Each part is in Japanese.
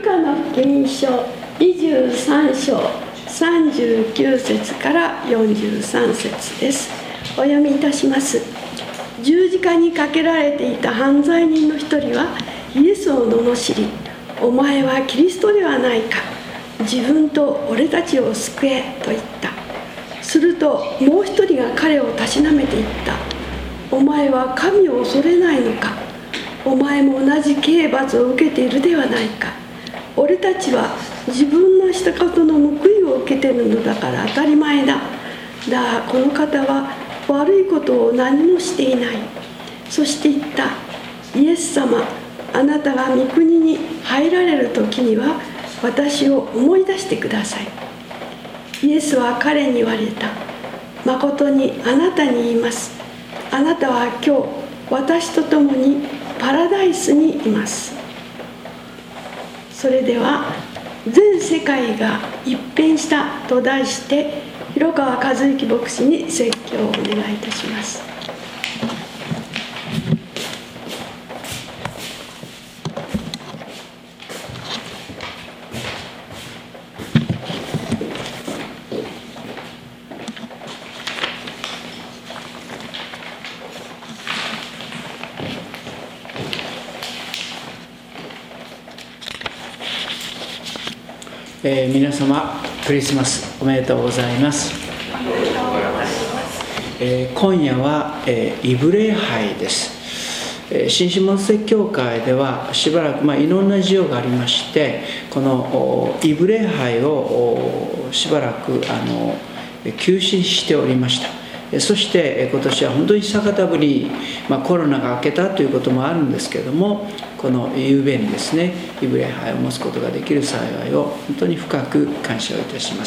カの福音書23章39節から43節です。お読みいたします。十字架にかけられていた犯罪人の一人はイエスを罵り、お前はキリストではないか、自分と俺たちを救えと言った。するともう一人が彼をたしなめて言った。お前は神を恐れないのか。お前も同じ刑罰を受けているではないか。俺たちは自分のしたことの報いを受けているのだから当たり前だ。だがこの方は悪いことを何もしていない。そして言った。イエス様、あなたが御国に入られる時には私を思い出してください。イエスは彼に言われた。誠にあなたに言います。あなたは今日私と共にパラダイスにいます。それでは全世界が一変したと題して広川和之牧師に説教をお願いいたします。 皆様クリスマスおめでとうございます。今夜は、イブ礼拝です。新下関教会ではしばらく、いろんな事情がありまして、このイブ礼拝をしばらく休止しておりました。そして今年は本当に久方ぶり、コロナが明けたということもあるんですけれども、この夕べにですね、イブ礼拝を持つことができる幸いを本当に深く感謝をいたします。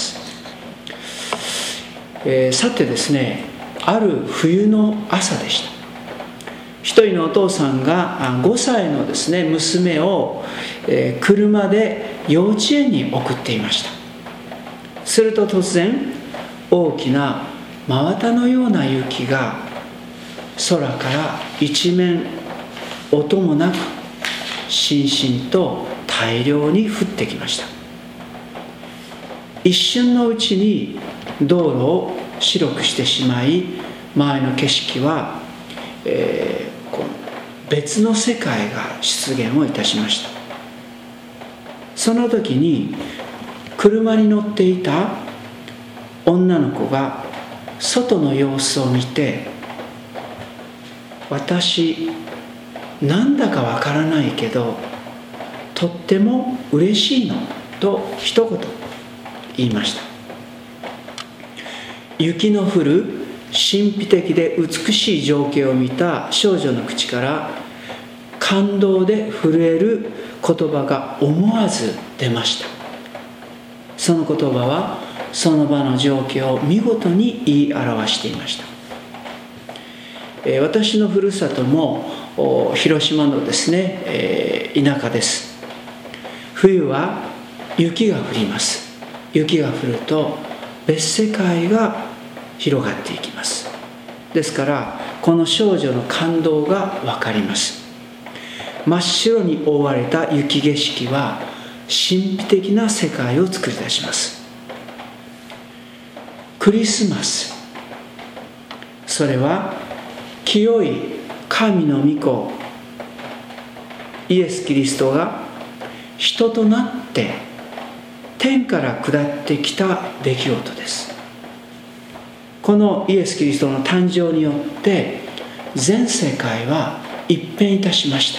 さてですね、ある冬の朝でした。一人のお父さんが5歳のですね、娘を車で幼稚園に送っていました。すると突然、大きな真綿のような雪が空から一面音もなくしんしんと大量に降ってきました。一瞬のうちに道路を白くしてしまい、周りの景色は、別の世界が出現をいたしました。その時に車に乗っていた女の子が外の様子を見て、私なんだかわからないけどとっても嬉しいのと一言言いました。雪の降る神秘的で美しい情景を見た少女の口から感動で震える言葉が思わず出ました。その言葉はその場の状況を見事に言い表していました。私のふるさとも広島のですね、田舎です。冬は雪が降ります。雪が降ると別世界が広がっていきます。ですからこの少女の感動が分かります。真っ白に覆われた雪景色は神秘的な世界を作り出します。クリスマス、それは清い神の御子イエス・キリストが人となって天から下ってきた出来事です。このイエス・キリストの誕生によって全世界は一変いたしました。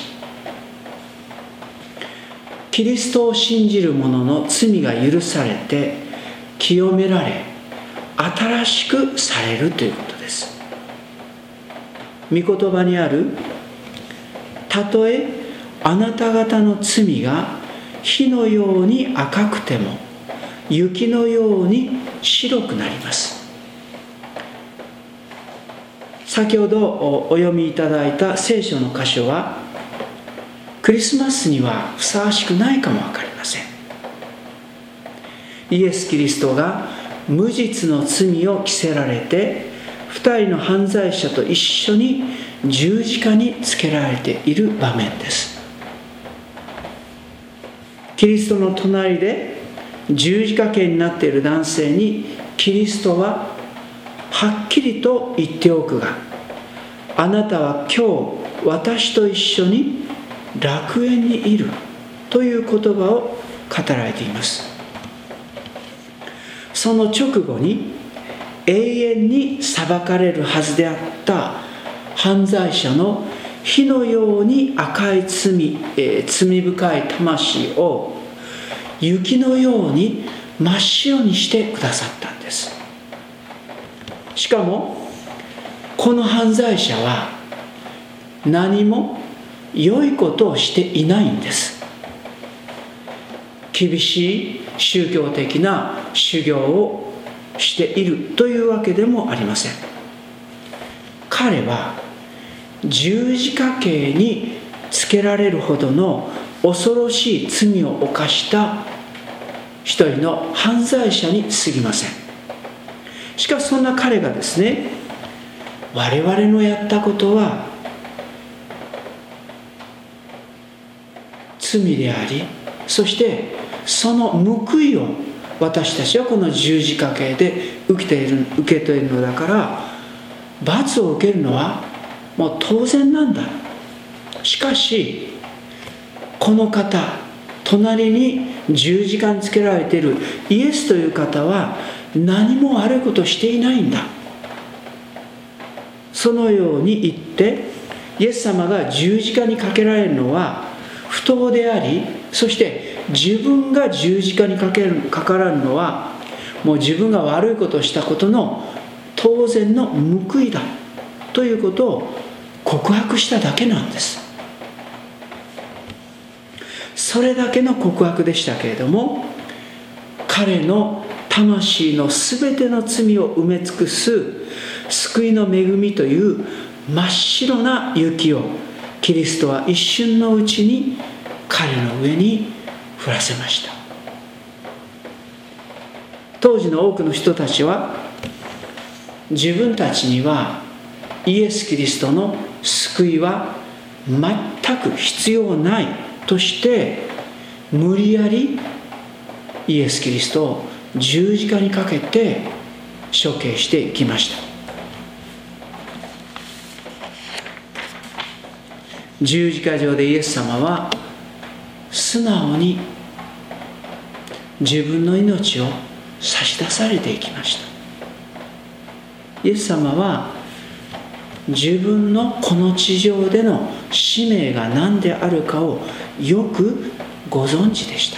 キリストを信じる者の罪が許されて清められ新しくされるということです。御言葉にある、たとえあなた方の罪が火のように赤くても雪のように白くなります。先ほどお読みいただいた聖書の箇所はクリスマスにはふさわしくないかもわかりません。イエス・キリストが無実の罪を着せられて二人の犯罪者と一緒に十字架につけられている場面です。 キリストの隣で十字架刑になっている男性にキリストははっきりと言っておくが、あなたは今日私と一緒に楽園にいるという言葉を語られています。その直後に永遠に裁かれるはずであった犯罪者の火のように赤い罪深い魂を雪のように真っ白にしてくださったんです。しかもこの犯罪者は何も良いことをしていないんです。厳しい宗教的な修行をしているというわけでもありません。彼は十字架刑につけられるほどの恐ろしい罪を犯した一人の犯罪者に過ぎません。しかしそんな彼がですね、我々のやったことは罪であり、そしてその報いを私たちはこの十字架刑で受けているのだから、罰を受けるのはもう当然なんだ。しかしこの方、隣に十字架につけられているイエスという方は何も悪いことをしていないんだ。そのように言って、イエス様が十字架にかけられるのは不当であり、そして自分が十字架にかからるのはもう自分が悪いことをしたことの当然の報いだということを告白しただけなんです。それだけの告白でしたけれども、彼の魂のすべての罪を埋め尽くす救いの恵みという真っ白な雪をキリストは一瞬のうちに彼の上に降らせました。当時の多くの人たちは自分たちにはイエス・キリストの救いは全く必要ないとして無理やりイエス・キリストを十字架にかけて処刑していきました。十字架上でイエス様は素直に自分の命を差し出されていきました。イエス様は自分のこの地上での使命が何であるかをよくご存知でした。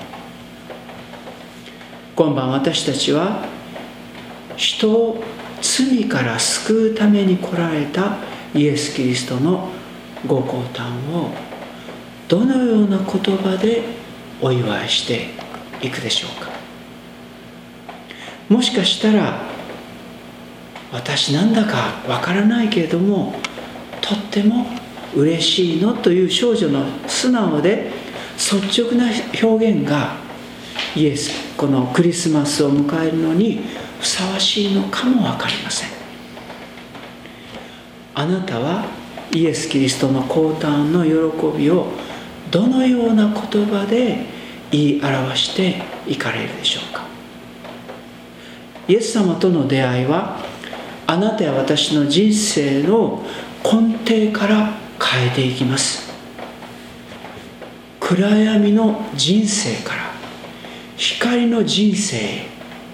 今晩私たちは人を罪から救うために来られたイエス・キリストのご降誕をどのような言葉でお祝いしていくでしょうか。もしかしたら私なんだかわからないけれどもとっても嬉しいのという少女の素直で率直な表現がこのクリスマスを迎えるのにふさわしいのかもわかりません。あなたはイエス・キリストの降誕の喜びをどのような言葉で言い表していかれるでしょうか。イエス様との出会いはあなたや私の人生の根底から変えていきます。暗闇の人生から光の人生へ、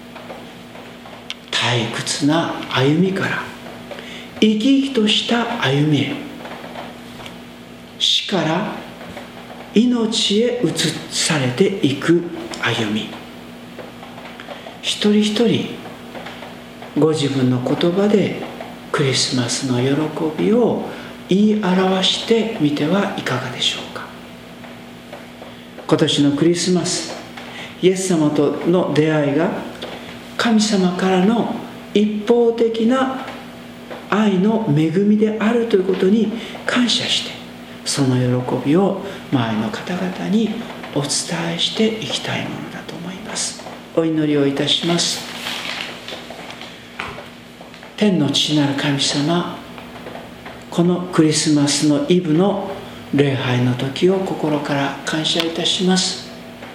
退屈な歩みから生き生きとした歩みへ、死から命へ移されていく歩み、一人一人ご自分の言葉でクリスマスの喜びを言い表してみてはいかがでしょうか。今年のクリスマス、イエス様との出会いが神様からの一方的な愛の恵みであるということに感謝して、その喜びを周りの方々にお伝えしていきたいものだと思います。お祈りをいたします。天の父なる神様、このクリスマスのイブの礼拝の時を心から感謝いたします。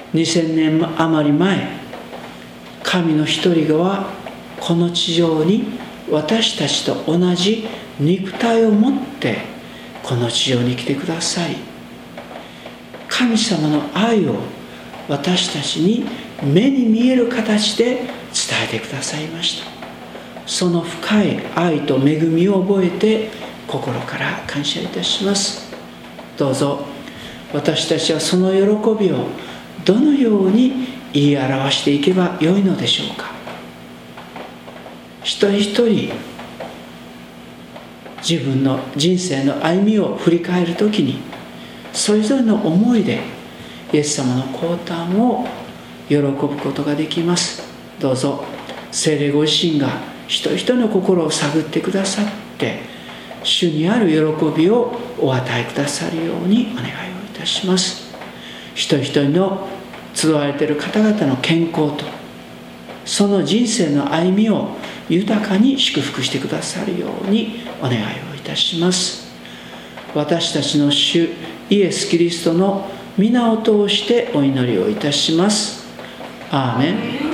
2000年余り前、神の一人がこの地上に私たちと同じ肉体を持ってこの地上に来てください。神様の愛を私たちに目に見える形で伝えてくださいました。その深い愛と恵みを覚えて心から感謝いたします。どうぞ私たちはその喜びをどのように言い表していけばよいのでしょうか。一人一人自分の人生の歩みを振り返るときに、それぞれの思いでイエス様の降誕を喜ぶことができます。どうぞ聖霊ご自身が一人一人の心を探ってくださって、主にある喜びをお与えくださるようにお願いをいたします。一人一人の集われている方々の健康と、その人生の歩みを豊かに祝福してくださるようにお願いをいたします。私たちの主イエス・キリストの皆を通してお祈りをいたします。アーメン。